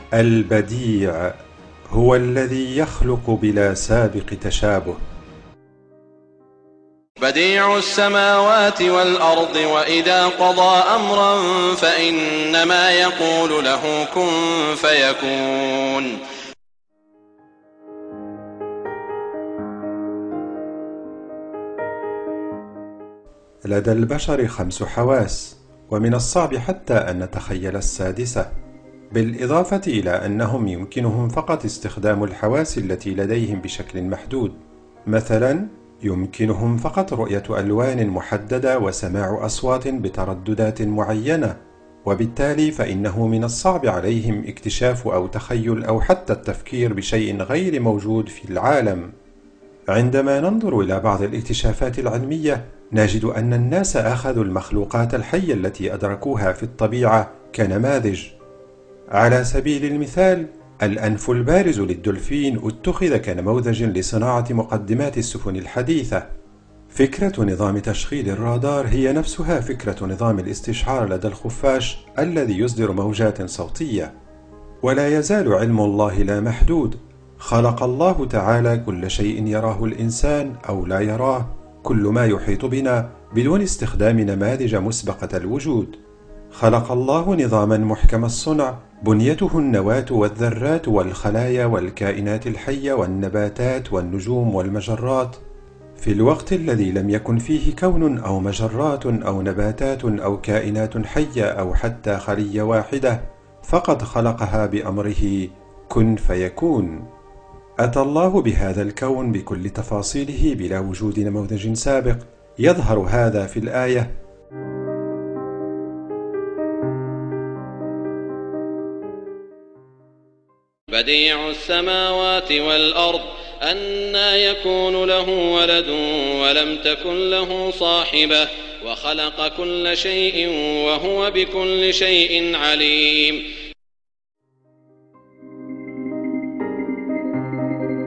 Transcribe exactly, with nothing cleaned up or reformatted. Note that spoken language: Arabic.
البديع هو الذي يخلق بلا سابق تشابه. بديع السماوات والأرض وإذا قضى أمرا فإنما يقول له كن فيكون. لدى البشر خمس حواس، ومن الصعب حتى أن نتخيل السادسة، بالإضافة إلى أنهم يمكنهم فقط استخدام الحواس التي لديهم بشكل محدود. مثلا يمكنهم فقط رؤية ألوان محددة وسماع أصوات بترددات معينة، وبالتالي فإنه من الصعب عليهم اكتشاف أو تخيل أو حتى التفكير بشيء غير موجود في العالم. عندما ننظر إلى بعض الاكتشافات العلمية نجد أن الناس أخذوا المخلوقات الحية التي أدركوها في الطبيعة كنماذج. على سبيل المثال، الأنف البارز للدولفين اتخذ كنموذج لصناعة مقدمات السفن الحديثة. فكرة نظام تشغيل الرادار هي نفسها فكرة نظام الاستشعار لدى الخفاش الذي يصدر موجات صوتية. ولا يزال علم الله لا محدود. خلق الله تعالى كل شيء يراه الإنسان أو لا يراه، كل ما يحيط بنا، بدون استخدام نماذج مسبقة الوجود. خلق الله نظاما محكم الصنع بنيته النواة والذرات والخلايا والكائنات الحية والنباتات والنجوم والمجرات، في الوقت الذي لم يكن فيه كون أو مجرات أو نباتات أو كائنات حية أو حتى خلية واحدة، فقد خلقها بأمره كن فيكون. أتى الله بهذا الكون بكل تفاصيله بلا وجود نموذج سابق. يظهر هذا في الآية: بديع السماوات والأرض أنى يكون له ولد ولم تكن له صاحبة وخلق كل شيء وهو بكل شيء عليم.